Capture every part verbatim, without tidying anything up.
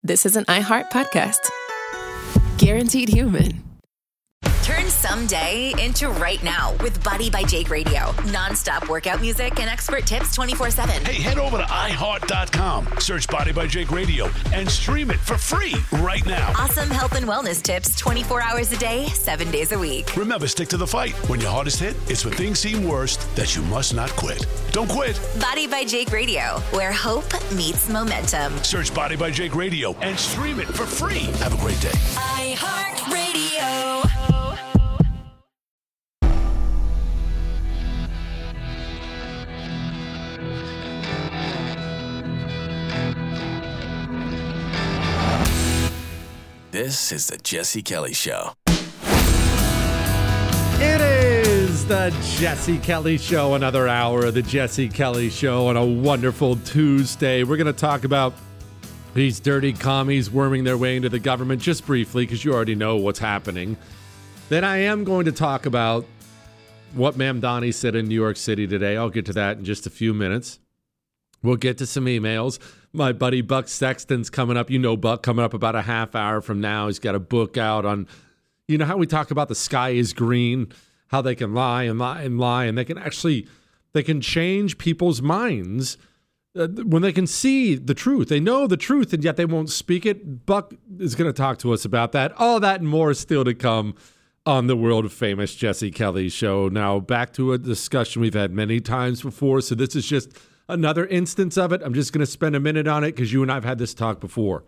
this is an iHeart podcast. Guaranteed human. Turn someday into right now with Body by Jake Radio. Non-stop workout music and expert tips twenty-four seven. Hey, head over to i heart dot com, search Body by Jake Radio, and stream it for free right now. Awesome health and wellness tips twenty-four hours a day, seven days a week. Remember, stick to the fight. When your hardest hit, it's when things seem worst that you must not quit. Don't quit. Body by Jake Radio, where hope meets momentum. Search Body by Jake Radio and stream it for free. Have a great day. iHeart Radio. This is the Jesse Kelly Show. It is the Jesse Kelly Show, another hour of the Jesse Kelly Show on a wonderful Tuesday. We're going to talk about these dirty commies worming their way into the government just briefly because you already know what's happening. Then I am going to talk about what Mamdani said in New York City today. I'll get to that in just a few minutes. We'll get to some emails. My buddy Buck Sexton's coming up. You know Buck coming up about a half hour from now. He's got a book out on, you know how we talk about the sky is green, how they can lie and lie and lie, and they can actually, they can change people's minds uh, when they can see the truth. They know the truth, and yet they won't speak it. Buck is going to talk to us about that. All that and more is still to come on the world-famous Jesse Kelly Show. Now, back to a discussion we've had many times before, so this is just another instance of it. I'm just going to spend a minute on it because you and I have had this talk before.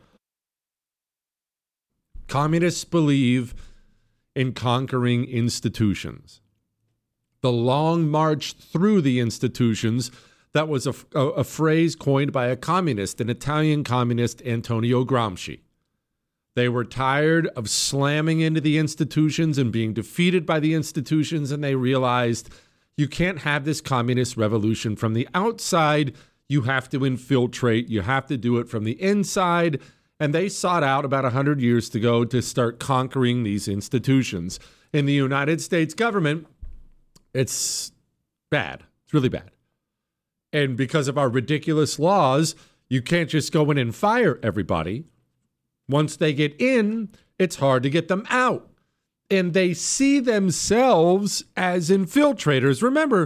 Communists believe in conquering institutions. The long march through the institutions, that was a, a, a phrase coined by a communist, an Italian communist, Antonio Gramsci. They were tired of slamming into the institutions and being defeated by the institutions, and they realized you can't have this communist revolution from the outside. You have to infiltrate. You have to do it from the inside. And they sought out about one hundred years ago to start conquering these institutions. In the United States government, it's bad. It's really bad. And because of our ridiculous laws, you can't just go in and fire everybody. Once they get in, it's hard to get them out. And they see themselves as infiltrators. Remember,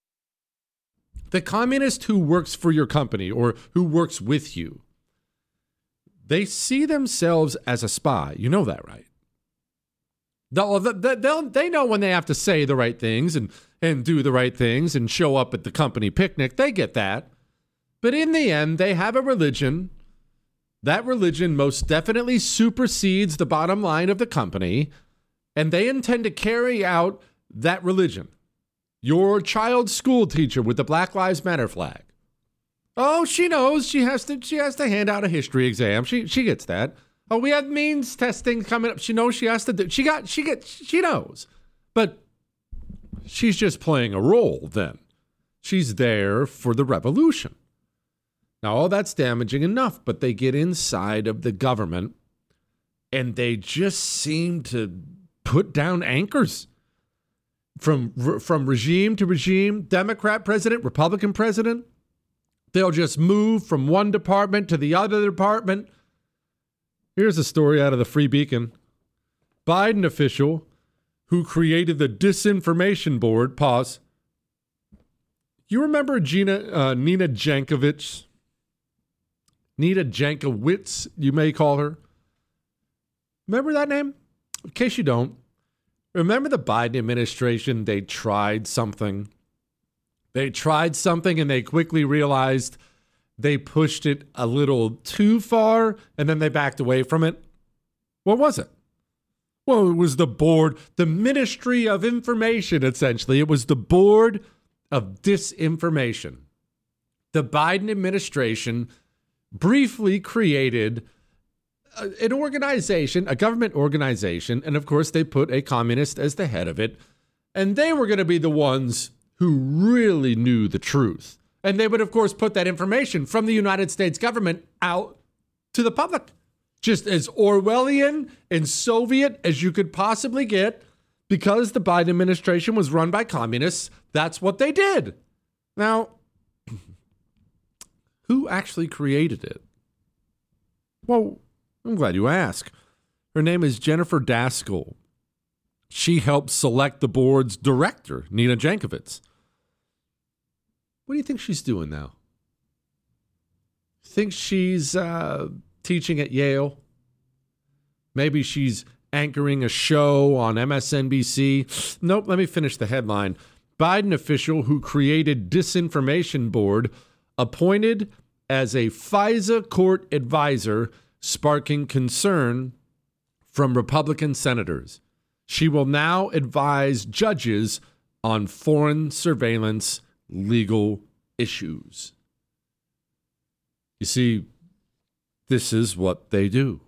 the communist who works for your company or who works with you, they see themselves as a spy. You know that, right? They'll, they'll, they know when they have to say the right things and, and do the right things and show up at the company picnic. They get that. But in the end, they have a religion. That religion most definitely supersedes the bottom line of the company. And they intend to carry out that religion. Your child's school teacher with the Black Lives Matter flag. Oh, she knows she has to she has to hand out a history exam. She she gets that. Oh, we have means testing coming up. She knows she has to do. She got she gets she knows. But she's just playing a role then. She's there for the revolution. Now, all that's damaging enough, but they get inside of the government and they just seem to put down anchors from from regime to regime, Democrat president, Republican president. They'll just move from one department to the other department. Here's a story out of the Free Beacon. Biden official who created the disinformation board, pause. You remember Gina, uh, Nina Jankowicz? Nina Jankowicz, you may call her. Remember that name? In case you don't, remember the Biden administration, they tried something. They tried something and they quickly realized they pushed it a little too far and then they backed away from it. What was it? Well, it was the board, the Ministry of Information, essentially. It was the Board of Disinformation. The Biden administration briefly created an organization, a government organization, and of course they put a communist as the head of it, and they were going to be the ones who really knew the truth. And they would, of course, put that information from the United States government out to the public, just as Orwellian and Soviet as you could possibly get, because the Biden administration was run by communists. That's what they did. Now, who actually created it? Well, I'm glad you asked. Her name is Jennifer Daskal. She helped select the board's director, Nina Jankowicz. What do you think she's doing now? Think she's uh, teaching at Yale? Maybe she's anchoring a show on M S N B C. Nope, let me finish the headline. Biden official who created disinformation board appointed as a FISA court advisor, sparking concern from Republican senators. She will now advise judges on foreign surveillance legal issues. You see, this is what they do.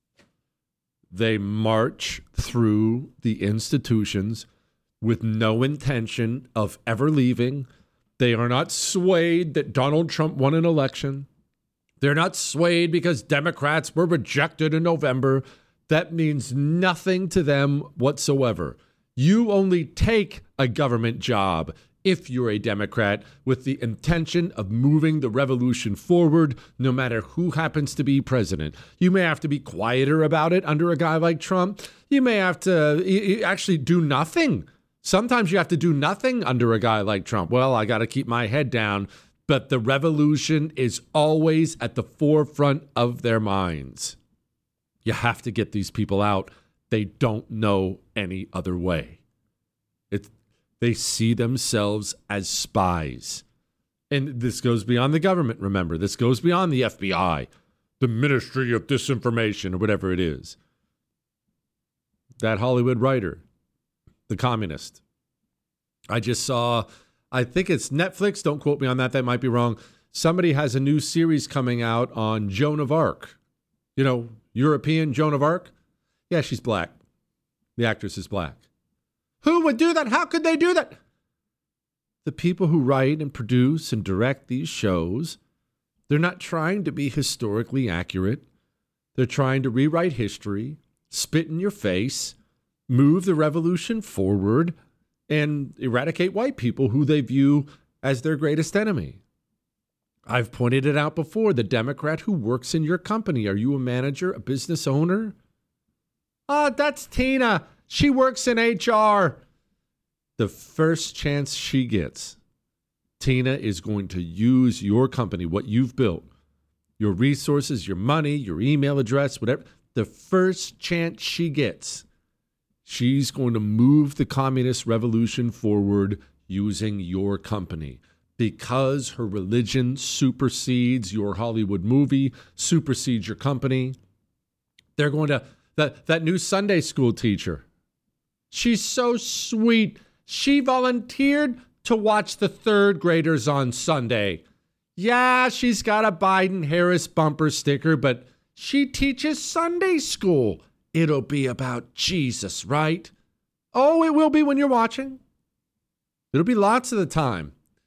They march through the institutions with no intention of ever leaving. They are not swayed that Donald Trump won an election. They're not swayed because Democrats were rejected in November. That means nothing to them whatsoever. You only take a government job if you're a Democrat with the intention of moving the revolution forward, no matter who happens to be president. You may have to be quieter about it under a guy like Trump. You may have to actually do nothing. Sometimes you have to do nothing under a guy like Trump. Well, I got to keep my head down. But the revolution is always at the forefront of their minds. You have to get these people out. They don't know any other way. It's They see themselves as spies. And this goes beyond the government, remember. This goes beyond the F B I, the Ministry of Disinformation, or whatever it is. That Hollywood writer, the communist. I just saw, I think it's Netflix. Don't quote me on that. That might be wrong. Somebody has a new series coming out on Joan of Arc. You know, European Joan of Arc. Yeah, she's black. The actress is black. Who would do that? How could they do that? The people who write and produce and direct these shows, they're not trying to be historically accurate. They're trying to rewrite history, spit in your face, move the revolution forward, and eradicate white people who they view as their greatest enemy. I've pointed it out before. The Democrat who works in your company. Are you a manager, a business owner? Oh, that's Tina. She works in H R. The first chance she gets, Tina is going to use your company, what you've built, your resources, your money, your email address, whatever. The first chance she gets, she's going to move the communist revolution forward using your company. Because her religion supersedes your Hollywood movie, supersedes your company. They're going to, that, that new Sunday school teacher, she's so sweet. She volunteered to watch the third graders on Sunday. Yeah, she's got a Biden-Harris bumper sticker, but she teaches Sunday school. It'll be about Jesus, right? Oh, it will be when you're watching. It'll be lots of the time.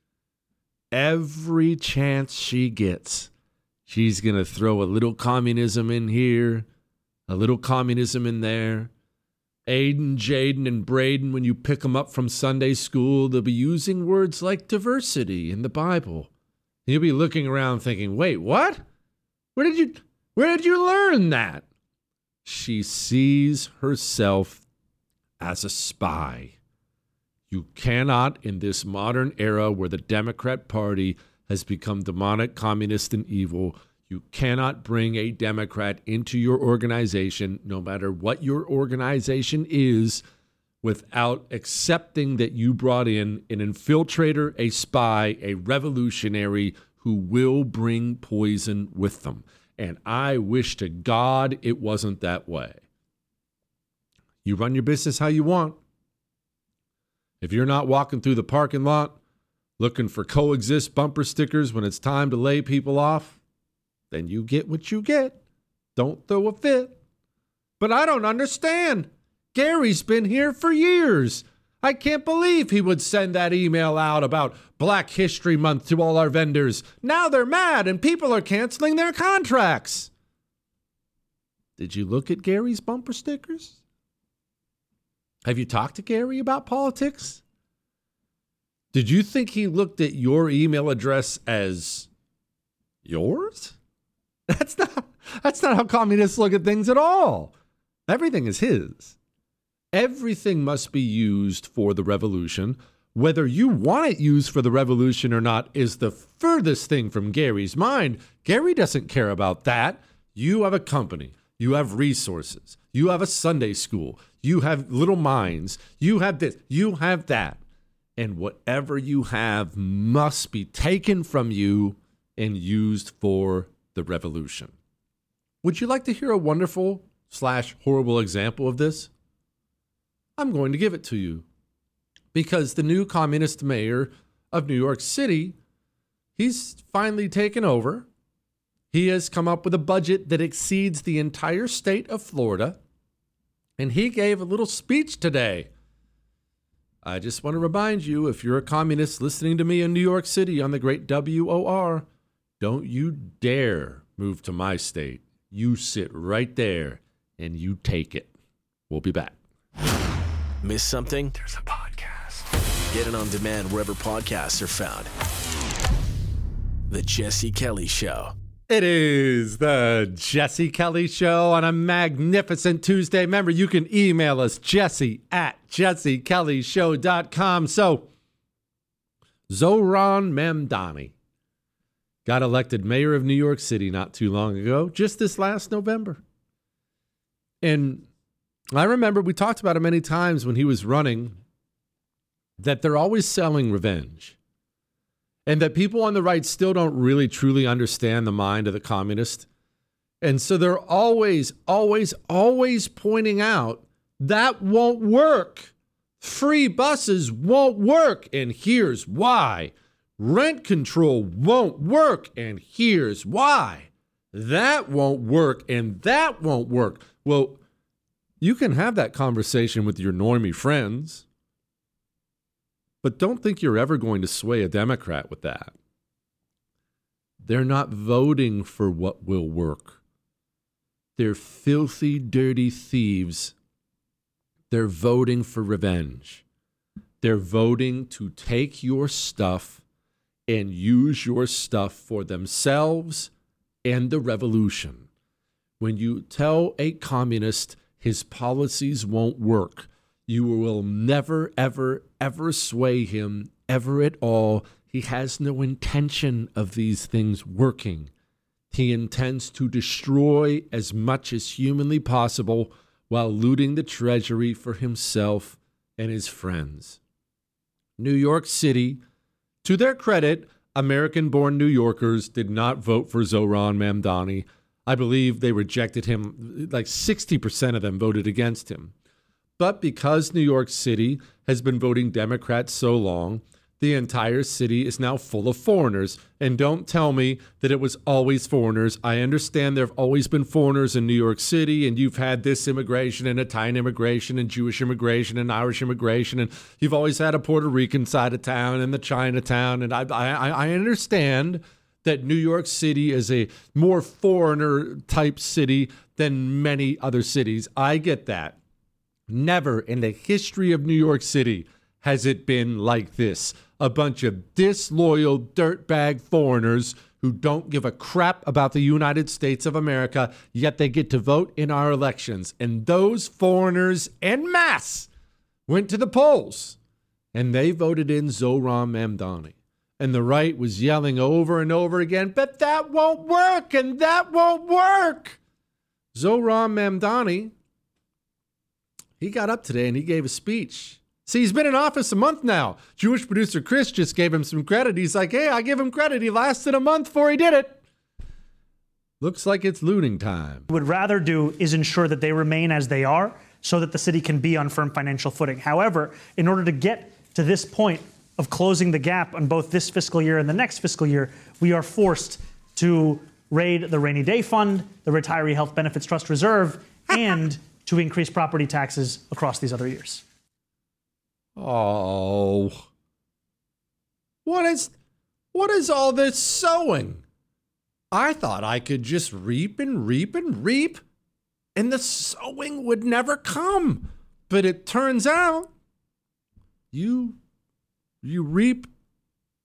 Every chance she gets, she's going to throw a little communism in here, a little communism in there. Aiden, Jaden, and Braden, when you pick them up from Sunday school, they'll be using words like diversity in the Bible. And you'll be looking around thinking, wait, what? Where did you, where did you learn that? She sees herself as a spy. You cannot, in this modern era where the Democrat Party has become demonic, communist, and evil, you cannot bring a Democrat into your organization, no matter what your organization is, without accepting that you brought in an infiltrator, a spy, a revolutionary who will bring poison with them. And I wish to God it wasn't that way. You run your business how you want. If you're not walking through the parking lot looking for coexist bumper stickers when it's time to lay people off, then you get what you get. Don't throw a fit. But I don't understand. Gary's been here for years. I can't believe he would send that email out about Black History Month to all our vendors. Now they're mad and people are canceling their contracts. Did you look at Gary's bumper stickers? Have you talked to Gary about politics? Did you think he looked at your email address as yours? That's not, That's not how communists look at things at all. Everything is his. Everything must be used for the revolution. Whether you want it used for the revolution or not is the furthest thing from Gary's mind. Gary doesn't care about that. You have a company. You have resources. You have a Sunday school. You have little minds. You have this. You have that. And whatever you have must be taken from you and used for the revolution. Would you like to hear a wonderful slash horrible example of this? I'm going to give it to you. Because the new communist mayor of New York City, he's finally taken over. He has come up with a budget that exceeds the entire state of Florida. And he gave a little speech today. I just want to remind you, if you're a communist listening to me in New York City on the great W O R, don't you dare move to my state. You sit right there and you take it. We'll be back. Miss something? There's a podcast. Get it on demand wherever podcasts are found. The Jesse Kelly Show. It is the Jesse Kelly Show on a magnificent Tuesday. Remember, you can email us, Jesse at jesse kelly show dot com. So, Zohran Mamdani got elected mayor of New York City not too long ago, just this last November. And I remember we talked about it many times when he was running, that they're always selling revenge. And that people on the right still don't really truly understand the mind of the communist. And so they're always, always, always pointing out that won't work. Free buses won't work. And here's why. Rent control won't work. And here's why. That won't work. And that won't work. Well, you can have that conversation with your normie friends. But don't think you're ever going to sway a Democrat with that. They're not voting for what will work. They're filthy, dirty thieves. They're voting for revenge. They're voting to take your stuff and use your stuff for themselves and the revolution. When you tell a communist his policies won't work, you will never, ever, ever sway him, ever at all. He has no intention of these things working. He intends to destroy as much as humanly possible while looting the treasury for himself and his friends. New York City, to their credit, American-born New Yorkers did not vote for Zohran Mamdani. I believe they rejected him. Like sixty percent of them voted against him. But because New York City has been voting Democrat so long, the entire city is now full of foreigners. And don't tell me that it was always foreigners. I understand there have always been foreigners in New York City, and you've had this immigration and Italian immigration and Jewish immigration and Irish immigration, and you've always had a Puerto Rican side of town and the Chinatown. And I, I, I understand that New York City is a more foreigner type city than many other cities. I get that. Never in the history of New York City has it been like this. A bunch of disloyal dirtbag foreigners who don't give a crap about the United States of America, yet they get to vote in our elections. And those foreigners en masse went to the polls, and they voted in Zohran Mamdani. And the right was yelling over and over again, but that won't work, and that won't work. Zohran Mamdani, he got up today and he gave a speech. See, he's been in office a month now. Jewish producer Chris just gave him some credit. He's like, hey, I give him credit. He lasted a month before he did it. Looks like it's looting time. What would rather do is ensure that they remain as they are so that the city can be on firm financial footing. However, in order to get to this point of closing the gap on both this fiscal year and the next fiscal year, we are forced to raid the rainy day fund, the retiree health benefits trust reserve, and to increase property taxes across these other years. Oh, what is, what is all this sowing? I thought I could just reap and reap and reap, and the sowing would never come. But it turns out you, you reap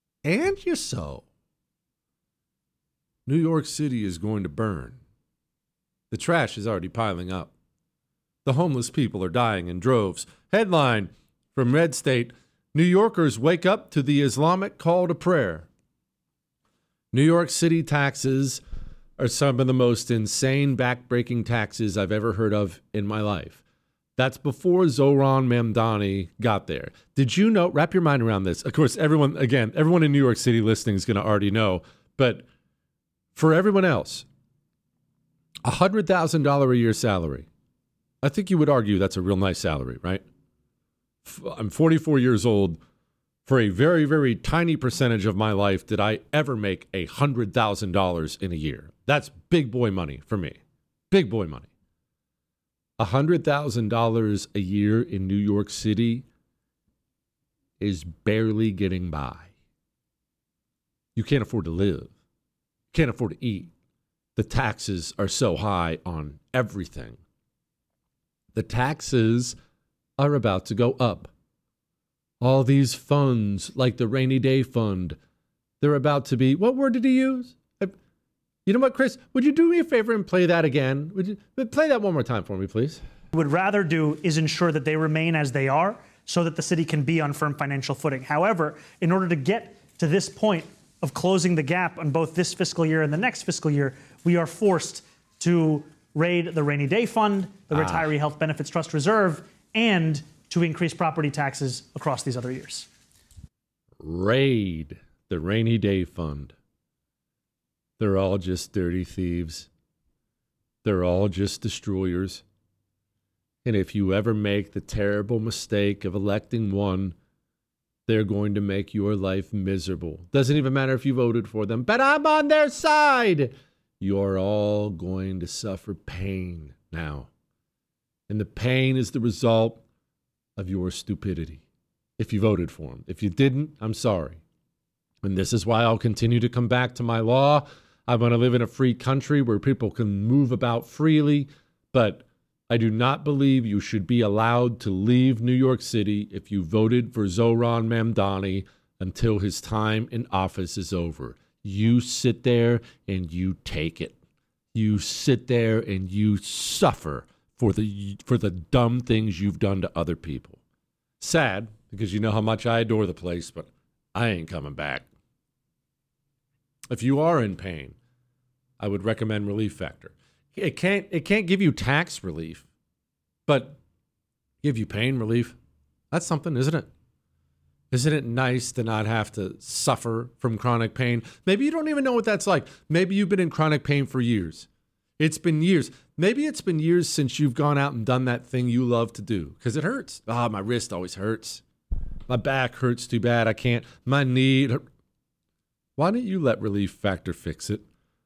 and you sow. New York City is going to burn. The trash is already piling up. The homeless people are dying in droves. Headline from Red State, New Yorkers wake up to the Islamic call to prayer. New York City taxes are some of the most insane, backbreaking taxes I've ever heard of in my life. That's before Zohran Mamdani got there. Did you know, wrap your mind around this. Of course, everyone, again, everyone in New York City listening is going to already know, but for everyone else, a one hundred thousand dollars a year salary. I think you would argue that's a real nice salary, right? I'm forty-four years old. For a very, very tiny percentage of my life did I ever make one hundred thousand dollars in a year. That's big boy money for me. Big boy money. one hundred thousand dollars a year in New York City is barely getting by. You can't afford to live. You can't afford to eat. The taxes are so high on everything. The taxes are about to go up. All these funds, like the rainy day fund, they're about to be, what word did he use? You know what, Chris? Would you do me a favor and play that again? Would you play that one more time for me, please? What we would rather do is ensure that they remain as they are so that the city can be on firm financial footing. However, in order to get to this point of closing the gap on both this fiscal year and the next fiscal year, we are forced to raid the rainy day fund, the ah. Retiree Health Benefits Trust Reserve, and to increase property taxes across these other years. Raid the rainy day fund. They're all just dirty thieves. They're all just destroyers. And if you ever make the terrible mistake of electing one, they're going to make your life miserable. Doesn't even matter if you voted for them, but I'm on their side. You're all going to suffer pain now. And the pain is the result of your stupidity if you voted for them. If you didn't, I'm sorry. And this is why I'll continue to come back to my law. I want to live in a free country where people can move about freely, but I do not believe you should be allowed to leave New York City if you voted for Zohran Mamdani until his time in office is over. You sit there and you take it. You sit there and you suffer for the for the dumb things you've done to other people. Sad, because you know how much I adore the place, but I ain't coming back. If you are in pain, I would recommend Relief Factor. It can't it can't give you tax relief, but give you pain relief. That's something, isn't it? Isn't it nice to not have to suffer from chronic pain? Maybe you don't even know what that's like. Maybe you've been in chronic pain for years. It's been years. Maybe it's been years since you've gone out and done that thing you love to do because it hurts. Ah, oh, my wrist always hurts. My back hurts too bad. I can't. My knee. Why don't you let Relief Factor fix it?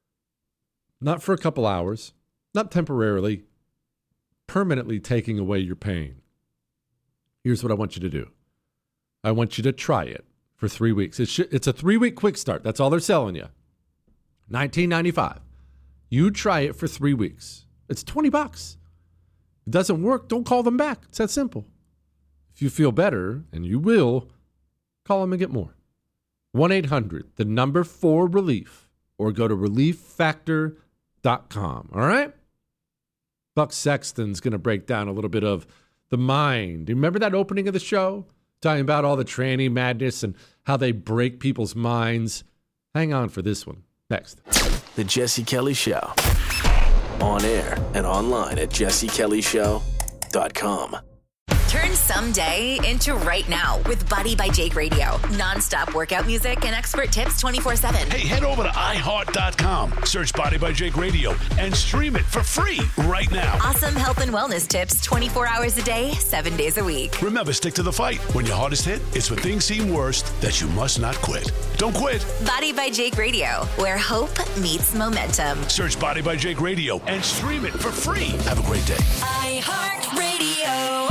Not for a couple hours, not temporarily, permanently taking away your pain. Here's what I want you to do. I want you to try it for three weeks. It's, it's a three-week quick start. That's all they're selling you. nineteen ninety-five. You try it for three weeks. It's twenty bucks. If it doesn't work, don't call them back. It's that simple. If you feel better, and you will, call them and get more. one eight hundred, the number four relief, or go to relief factor dot com. All right? Buck Sexton's going to break down a little bit of the mind. Do you remember that opening of the show? Talking about all the tranny madness and how they break people's minds. Hang on for this one. Next. The Jesse Kelly Show. On air and online at jesse kelly show dot com. Turn someday into right now with Body by Jake Radio. Non-stop workout music and expert tips twenty-four seven. Hey, head over to i heart dot com. Search Body by Jake Radio and stream it for free right now. Awesome health and wellness tips twenty-four hours a day, seven days a week. Remember, stick to the fight. When your hardest hit, it's when things seem worst that you must not quit. Don't quit. Body by Jake Radio, where hope meets momentum. Search Body by Jake Radio and stream it for free. Have a great day. iHeartRadio.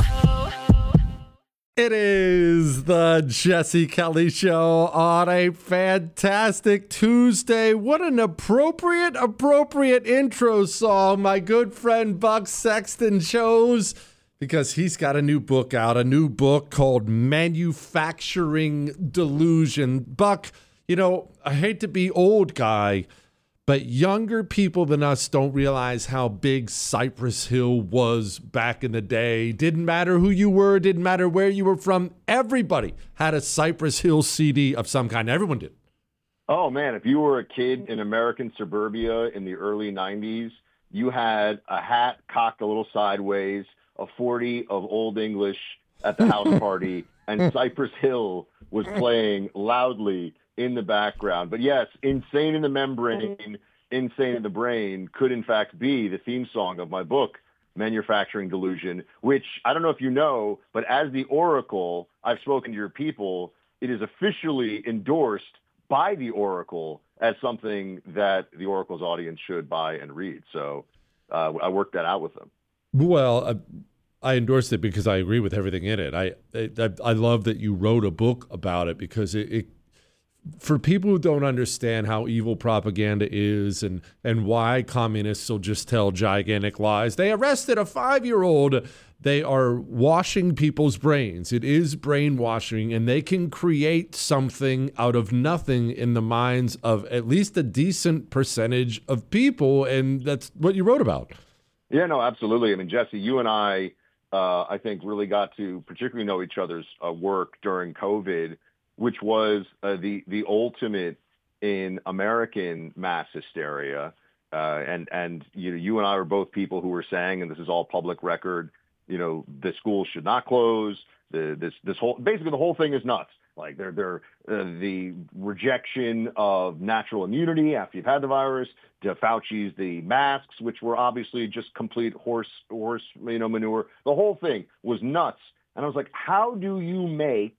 It is the Jesse Kelly Show on a fantastic Tuesday. What an appropriate, appropriate intro song my good friend Buck Sexton chose, because he's got a new book out, a new book called Manufacturing Delusion. Buck, you know, I hate to be old guy, But younger people than us don't realize how big Cypress Hill was back in the day. Didn't matter who you were, didn't matter where you were from. Everybody had a Cypress Hill C D of some kind. Everyone did. Oh, man, if you were a kid in American suburbia in the early nineties, you had a hat cocked a little sideways, a forty of Old English at the house party, and Cypress Hill was playing loudly in the background. But yes, Insane in the Membrane, Insane in the Brain could in fact be the theme song of my book, Manufacturing Delusion, which I don't know if you know, but as the Oracle, I've spoken to your people, it is officially endorsed by the Oracle as something that the Oracle's audience should buy and read. So uh, I worked that out with them. Well, I, I endorsed it because I agree with everything in it. I, I I love that you wrote a book about it because it, it for people who don't understand how evil propaganda is and, and why communists will just tell gigantic lies. They arrested a five-year-old. They are washing people's brains. It is brainwashing, and they can create something out of nothing in the minds of at least a decent percentage of people, and that's what you wrote about. Yeah, no, absolutely. I mean, Jesse, you and I, uh, I think, really got to particularly know each other's uh, work during COVID, which was uh, the the ultimate in American mass hysteria. Uh, and and you know, you and I were both people who were saying, and this is all public record, you know, the schools should not close. The this this whole basically the whole thing is nuts. Like they're they're uh, the rejection of natural immunity after you've had the virus, to Fauci's the masks, which were obviously just complete horse horse you know manure. The whole thing was nuts. And I was like, how do you make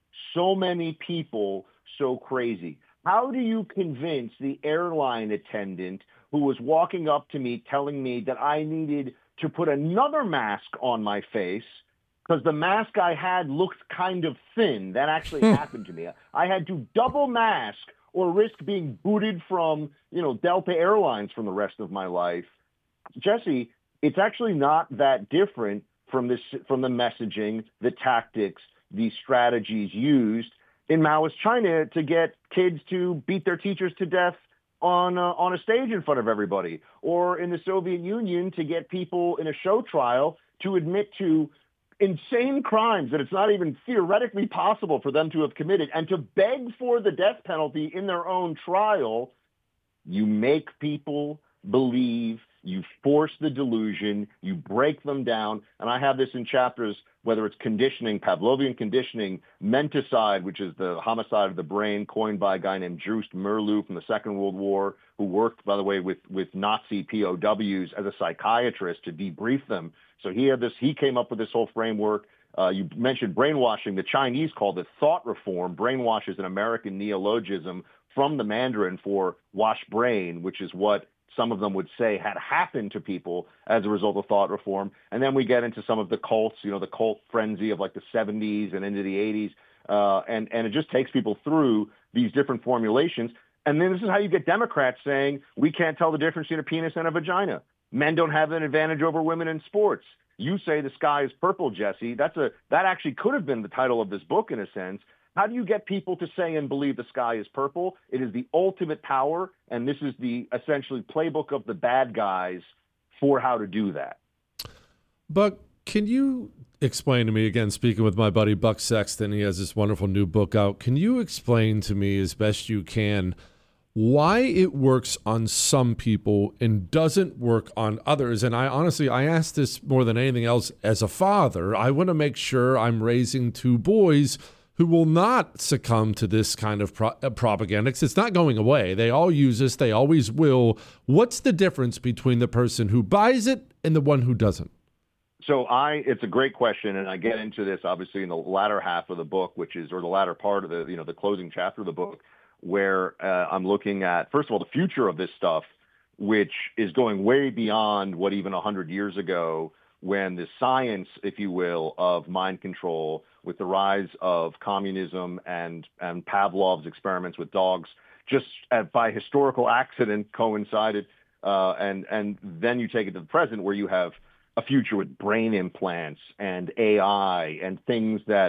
so many people so crazy? How do you convince the airline attendant who was walking up to me telling me that I needed to put another mask on my face because the mask I had looked kind of thin? That actually happened to me. I had to double mask or risk being booted from, you know, Delta Airlines from the rest of my life. Jesse, it's actually not that different from this, from the messaging, the tactics, the strategies used in Maoist China to get kids to beat their teachers to death on uh, on a stage in front of everybody, or in the Soviet Union to get people in a show trial to admit to insane crimes that it's not even theoretically possible for them to have committed, and to beg for the death penalty in their own trial. You make people believe, you force the delusion, you break them down. And I have this in chapters, whether it's conditioning, Pavlovian conditioning, menticide, which is the homicide of the brain coined by a guy named Joost Meerloo from the Second World War, who worked, by the way, with, with Nazi P O Ws as a psychiatrist to debrief them. So he had this, he came up with this whole framework. Uh, you mentioned brainwashing. The Chinese called it thought reform. Brainwash is an American neologism from the Mandarin for wash brain, which is what some of them would say had happened to people as a result of thought reform. And then we get into some of the cults, you know, the cult frenzy of like the seventies and into the eighties. Uh, and, and it just takes people through these different formulations. And then this is how you get Democrats saying, we can't tell the difference between a penis and a vagina. Men don't have an advantage over women in sports. You say the sky is purple, Jesse. That's a, that actually could have been the title of this book in a sense. How do you get people to say and believe the sky is purple? It is the ultimate power, and this is the essentially playbook of the bad guys for how to do that. Buck, can you explain to me, again, speaking with my buddy Buck Sexton, he has this wonderful new book out. Can you explain to me as best you can why it works on some people and doesn't work on others? And I honestly, I ask this more than anything else as a father. I want to make sure I'm raising two boys who will not succumb to this kind of pro- uh, propaganda, because it's not going away. They all use this. They always will. What's the difference between the person who buys it and the one who doesn't? So I, it's a great question, and I get into this obviously in the latter half of the book, which is, or the latter part of the, you know, the closing chapter of the book, where uh, I'm looking at, first of all, the future of this stuff, which is going way beyond what even one hundred years ago, when the science, if you will, of mind control, with the rise of communism and, and Pavlov's experiments with dogs, just uh, by historical accident coincided. Uh, and, and then you take it to the present, where you have a future with brain implants and A I and things that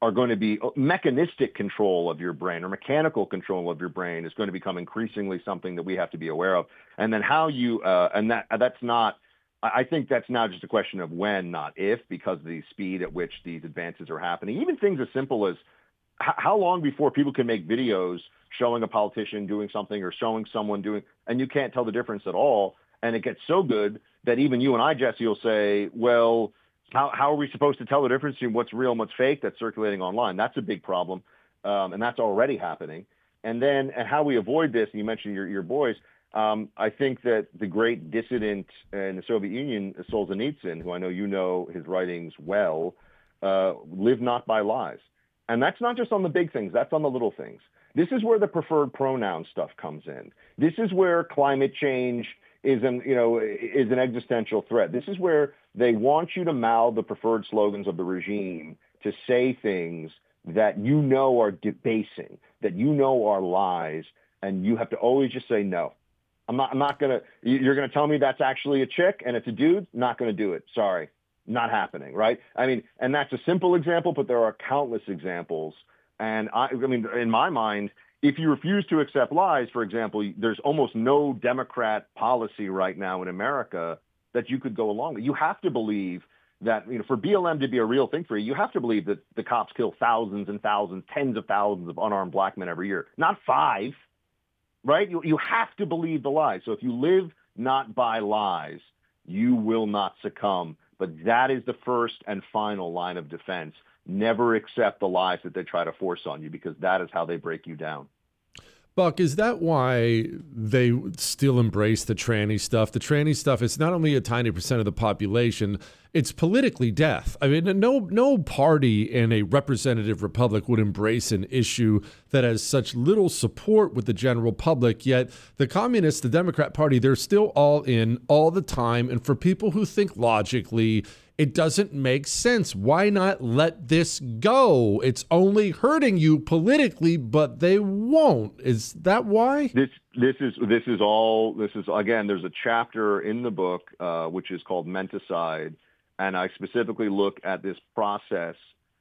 are going to be mechanistic control of your brain or mechanical control of your brain is going to become increasingly something that we have to be aware of. And then how you, uh, and that that's not, I think that's now just a question of when, not if, because of the speed at which these advances are happening. Even things as simple as h- how long before people can make videos showing a politician doing something or showing someone doing, and you can't tell the difference at all. And it gets so good that even you and I, Jesse, will say, well, how, how are we supposed to tell the difference between what's real and what's fake that's circulating online? That's a big problem, um, and that's already happening. And then and how we avoid this, and you mentioned your, your boys, um, I think that the great dissident in the Soviet Union, Solzhenitsyn, who I know you know his writings well, uh, lived not by lies. And that's not just on the big things, that's on the little things. This is where the preferred pronoun stuff comes in. This is where climate change is an, you know, is an existential threat. This is where they want you to mouth the preferred slogans of the regime to say things that you know are debasing, that you know are lies, and you have to always just say no. I'm not. I'm not gonna. You're gonna tell me that's actually a chick and it's a dude. Not gonna do it. Sorry, not happening. Right? I mean, and that's a simple example, but there are countless examples. And I, I mean, in my mind, if you refuse to accept lies, for example, there's almost no Democrat policy right now in America that you could go along with. You have to believe that, you know, for B L M to be a real thing for you, you have to believe that the cops kill thousands and thousands, tens of thousands of unarmed black men every year, not five, right? You, you have to believe the lies. So if you live not by lies, you will not succumb. But that is the first and final line of defense. Never accept the lies that they try to force on you, because that is how they break you down. Buck, is that why they still embrace the tranny stuff? The tranny stuff is not only a tiny percent of the population, it's politically death. I mean, no no party in a representative republic would embrace an issue that has such little support with the general public, yet the Communists, the Democrat Party, they're still all in all the time. And for people who think logically, it doesn't make sense. Why not let this go? It's only hurting you politically, but they won't. Is that why? This this is this is all this is again. There's a chapter in the book uh, which is called Menticide, and I specifically look at this process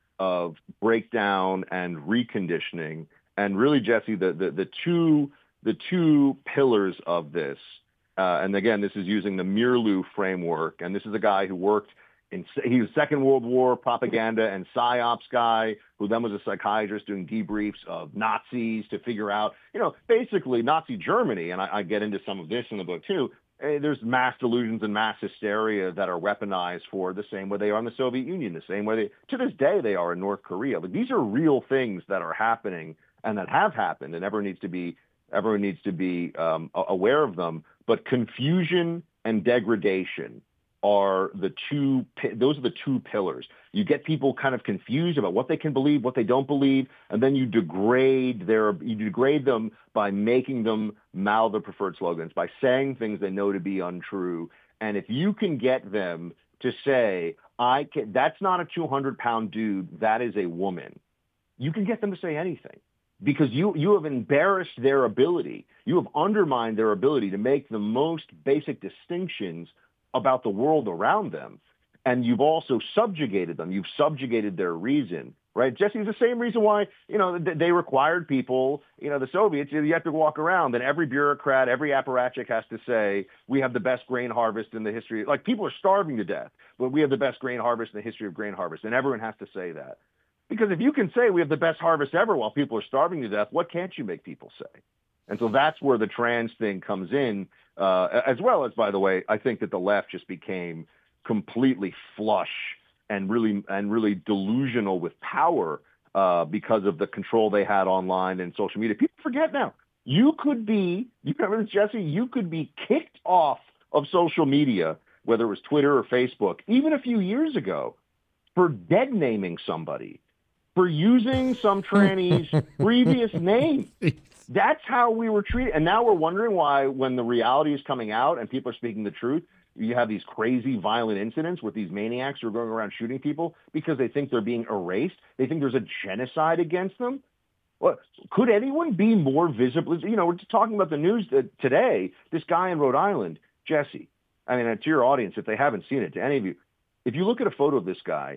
of breakdown and reconditioning. And really, Jesse, the the, the two the two pillars of this. Uh, and again, this is using the Mirlu framework, and this is a guy who worked. In, he was Second World War propaganda and psyops guy, who then was a psychiatrist doing debriefs of Nazis to figure out, you know, basically Nazi Germany. And I, I get into some of this in the book too. Uh, there's mass delusions and mass hysteria that are weaponized for the same way they are in the Soviet Union, the same way they, to this day, they are in North Korea. Like, these are real things that are happening and that have happened, and everyone needs to be everyone needs to be um, aware of them. But confusion and degradation are the two, those are the two pillars. You get people kind of confused about what they can believe, what they don't believe, and then you degrade their, you degrade them by making them mouth the preferred slogans, by saying things they know to be untrue. And if you can get them to say, I can, that's not a two hundred pound dude, that is a woman, you can get them to say anything. Because you, you have embarrassed their ability. You have undermined their ability to make the most basic distinctions about the world around them. And you've also subjugated them. You've subjugated their reason, right? Jesse, it's the same reason why, you know, they required people, you know, the Soviets, you have to walk around and every bureaucrat, every apparatchik has to say, we have the best grain harvest in the history. Like, people are starving to death, but we have the best grain harvest in the history of grain harvest. And everyone has to say that. Because if you can say we have the best harvest ever while people are starving to death, what can't you make people say? And so that's where the trans thing comes in. Uh, as well as, by the way, I think that the left just became completely flush and really and really delusional with power uh, because of the control they had online and social media. People forget now. You could be, you remember this, Jesse? You could be kicked off of social media, whether it was Twitter or Facebook, even a few years ago, for dead naming somebody, for using some tranny's previous name. That's how we were treated. And now we're wondering why, when the reality is coming out and people are speaking the truth, you have these crazy violent incidents with these maniacs who are going around shooting people because they think they're being erased. They think there's a genocide against them. Well, could anyone be more visible? You know, we're talking about the news today. This guy in Rhode Island, Jesse, I mean, to your audience, if they haven't seen it, to any of you, if you look at a photo of this guy,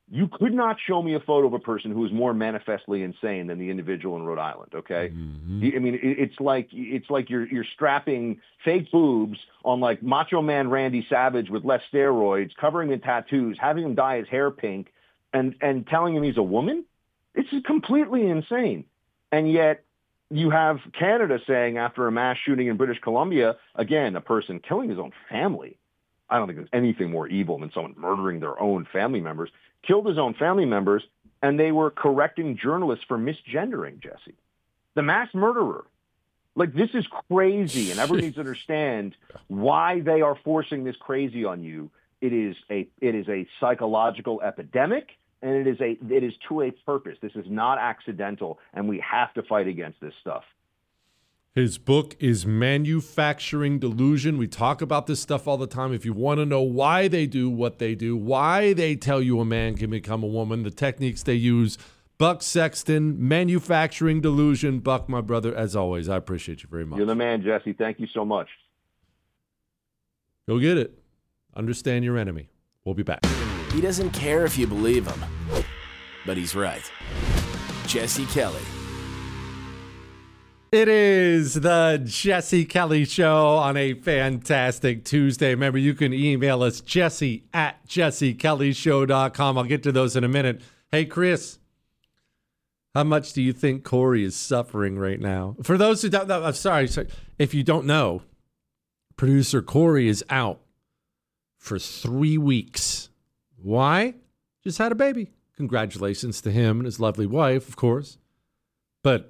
You could not show me a photo of a person who is more manifestly insane than the individual in Rhode Island. Okay, mm-hmm. I mean, it's like it's like you're you're strapping fake boobs on like Macho Man Randy Savage with less steroids, covering in tattoos, having him dye his hair pink, and and telling him he's a woman. It's completely insane. And yet you have Canada saying after a mass shooting in British Columbia, again, a person killing his own family. I don't think there's anything more evil than someone murdering their own family members. Killed his own family members, and they were correcting journalists for misgendering, Jesse. The mass murderer. Like, this is crazy, and everyone needs to understand why they are forcing this crazy on you. It is a it is a psychological epidemic, and it is a it is to a purpose. This is not accidental, and we have to fight against this stuff. His book is Manufacturing Delusion. We talk about this stuff all the time. If you want to know why they do what they do, why they tell you a man can become a woman, the techniques they use, Buck Sexton, Manufacturing Delusion. Buck, my brother, as always, I appreciate you very much. You're the man, Jesse. Thank you so much. Go get it. Understand your enemy. We'll be back. He doesn't care if you believe him, but he's right. Jesse Kelly. It is the Jesse Kelly Show on a fantastic Tuesday. Remember, you can email us, Jesse at jesse kelly show dot com. I'll get to those in a minute. Hey, Chris, how much do you think Corey is suffering right now? For those who don't know, I'm sorry, sorry. If you don't know, producer Corey is out for three weeks. Why? Just had a baby. Congratulations to him and his lovely wife, of course. But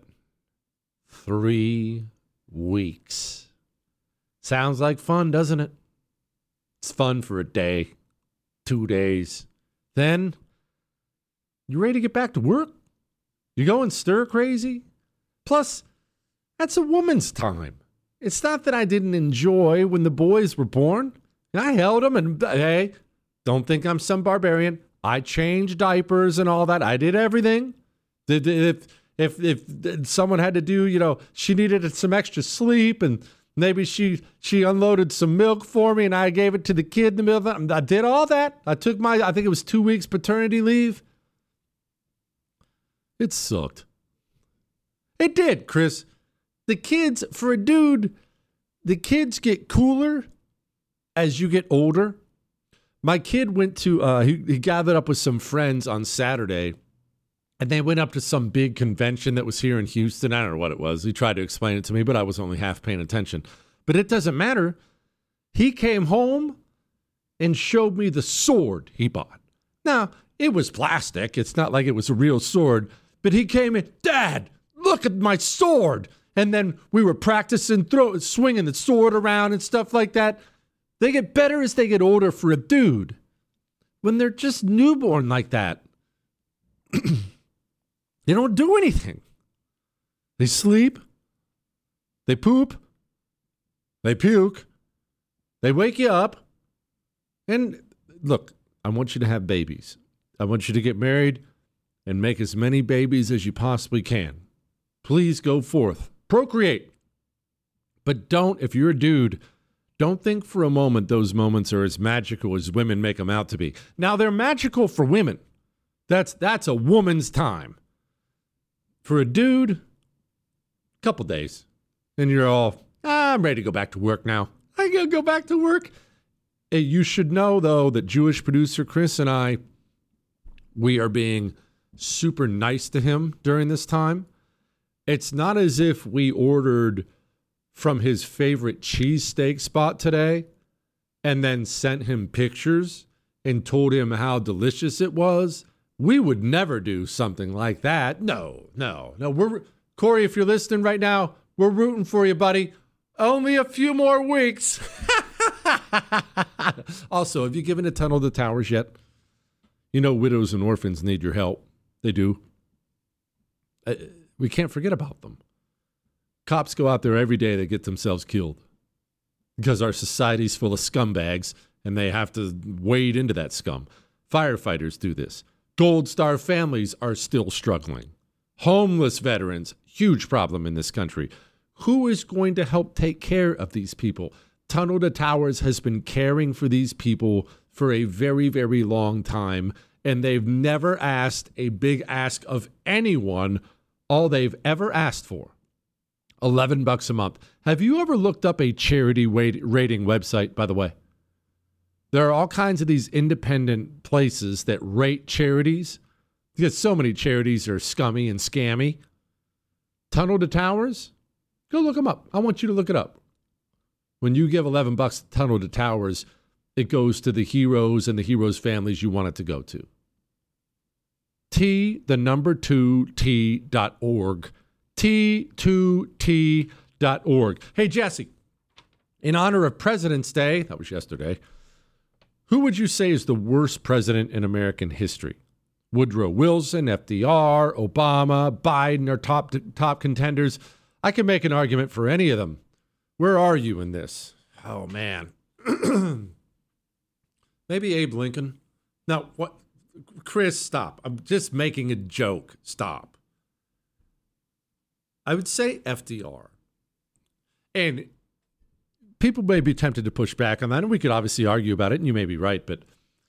Three weeks. Sounds like fun, doesn't it? It's fun for a day, two days. Then, you ready to get back to work? You going stir crazy? Plus, that's a woman's time. It's not that I didn't enjoy when the boys were born. I held them and, hey, don't think I'm some barbarian. I changed diapers and all that. I did everything. Did if If if someone had to do, you know, she needed some extra sleep and maybe she she unloaded some milk for me and I gave it to the kid in the middle of the, I did all that. I took my, I think it was two weeks paternity leave. It sucked. It did, Chris. The kids, for a dude, the kids get cooler as you get older. My kid went to, uh, he, he gathered up with some friends on Saturday. And they went up to some big convention that was here in Houston. I don't know what it was. He tried to explain it to me, but I was only half paying attention. But it doesn't matter. He came home and showed me the sword he bought. Now, it was plastic. It's not like it was a real sword. But he came in, Dad, look at my sword. And then we were practicing throw, swinging the sword around and stuff like that. They get better as they get older for a dude. When they're just newborn like that, they don't do anything. They sleep. They poop. They puke. They wake you up. And look, I want you to have babies. I want you to get married and make as many babies as you possibly can. Please go forth. Procreate. But don't, if you're a dude, don't think for a moment those moments are as magical as women make them out to be. Now, they're magical for women. That's that's a woman's time. For a dude, a couple days. And you're all, ah, I'm ready to go back to work now. I gotta go back to work. Hey, you should know, though, that Jewish producer Chris and I, we are being super nice to him during this time. It's not as if we ordered from his favorite cheesesteak spot today and then sent him pictures and told him how delicious it was. We would never do something like that. No, no, no. We're Corey, if you're listening right now, we're rooting for you, buddy. Only a few more weeks. Also, have you given a tunnel to towers yet? You know, widows and orphans need your help. They do. Uh, we can't forget about them. Cops go out there every day to get themselves killed because our society's full of scumbags and they have to wade into that scum. Firefighters do this. Gold Star families are still struggling. Homeless veterans, huge problem in this country. Who is going to help take care of these people? Tunnel to Towers has been caring for these people for a very, very long time, and they've never asked a big ask of anyone. All they've ever asked for, eleven bucks a month. Have you ever looked up a charity rating website, by the way? There are all kinds of these independent places that rate charities, because so many charities are scummy and scammy. Tunnel to Towers? Go look them up. I want you to look it up. When you give eleven bucks to Tunnel to Towers, it goes to the heroes and the heroes' families you want it to go to. T, the number two, T dot org. T two T dot org. Hey, Jesse, in honor of President's Day, that was yesterday, who would you say is the worst president in American history? Woodrow Wilson, F D R, Obama, Biden are top top contenders. I can make an argument for any of them. Where are you in this? Oh, man. Maybe Abe Lincoln. Now, what? Chris, stop. I'm just making a joke. Stop. I would say F D R. And people may be tempted to push back on that, and we could obviously argue about it, and you may be right, but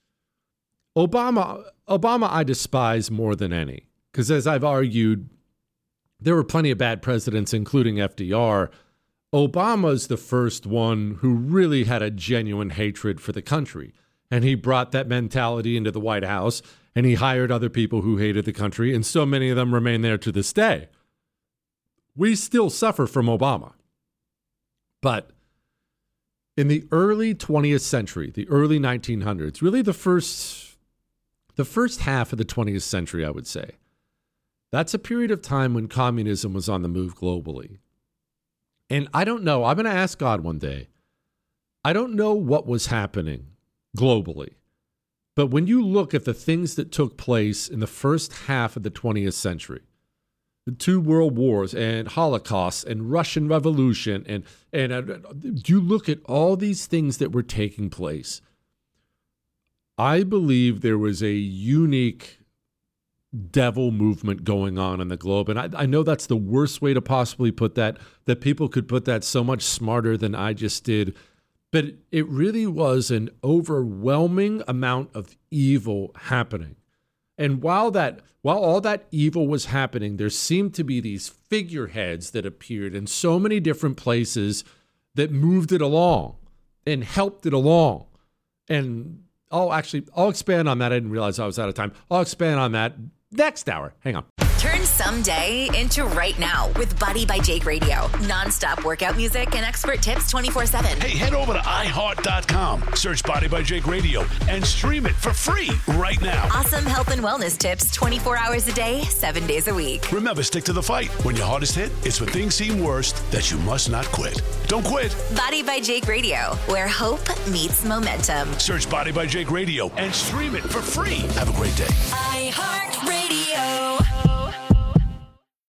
Obama, Obama I despise more than any, because as I've argued, there were plenty of bad presidents, including F D R. Obama's the first one who really had a genuine hatred for the country, and he brought that mentality into the White House, and he hired other people who hated the country, and so many of them remain there to this day. We still suffer from Obama. But in the early twentieth century, the early nineteen hundreds, really the first, the first half of the twentieth century, I would say, that's a period of time when communism was on the move globally. And I don't know, I'm going to ask God one day, I don't know what was happening globally, but when you look at the things that took place in the first half of the twentieth century, the two world wars and Holocaust and Russian Revolution, and and uh, you look at all these things that were taking place, I believe there was a unique devil movement going on in the globe. And I, I know that's the worst way to possibly put that, that people could put that so much smarter than I just did. But it really was an overwhelming amount of evil happening. And while that, while all that evil was happening, there seemed to be these figureheads that appeared in so many different places that moved it along and helped it along. And I'll actually, I'll expand on that. I didn't realize I was out of time. I'll expand on that next hour. Hang on. Turn someday into right now with Body by Jake Radio. Non-stop workout music and expert tips twenty-four seven. Hey, head over to i heart dot com, search Body by Jake Radio, and stream it for free right now. Awesome health and wellness tips twenty-four hours a day, seven days a week. Remember, stick to the fight. When your hardest hit, it's when things seem worst that you must not quit. Don't quit. Body by Jake Radio, where hope meets momentum. Search Body by Jake Radio and stream it for free. Have a great day. iHeart.